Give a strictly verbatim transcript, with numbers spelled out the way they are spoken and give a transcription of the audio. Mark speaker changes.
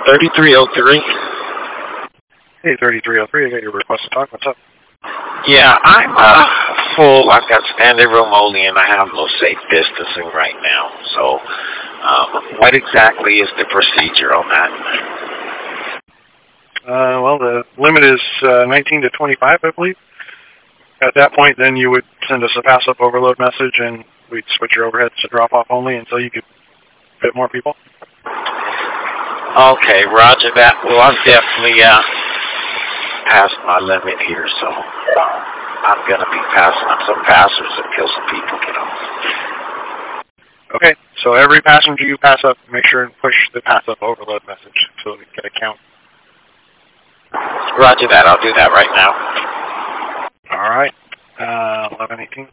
Speaker 1: thirty-three oh three.
Speaker 2: Hey, thirty-three oh three, I got your request to talk. What's up?
Speaker 1: Yeah, I'm uh, full. I've got standing room only, and I have no safe distancing right now. So, um, what exactly is the procedure on that?
Speaker 2: Uh, well, the limit is uh, nineteen to twenty-five, I believe. At that point, then you would send us a pass-up overload message, and we'd switch your overheads to drop-off only until you could fit more people.
Speaker 1: Okay, roger that. Well, I'm definitely uh, past my limit here, so I'm going to be passing up some passers until some people get off.
Speaker 2: Okay, so every passenger you pass up, make sure and push the pass-up overload message so we get a count.
Speaker 1: Roger that. I'll do that right now.
Speaker 2: All right. Uh, eleven eighteen.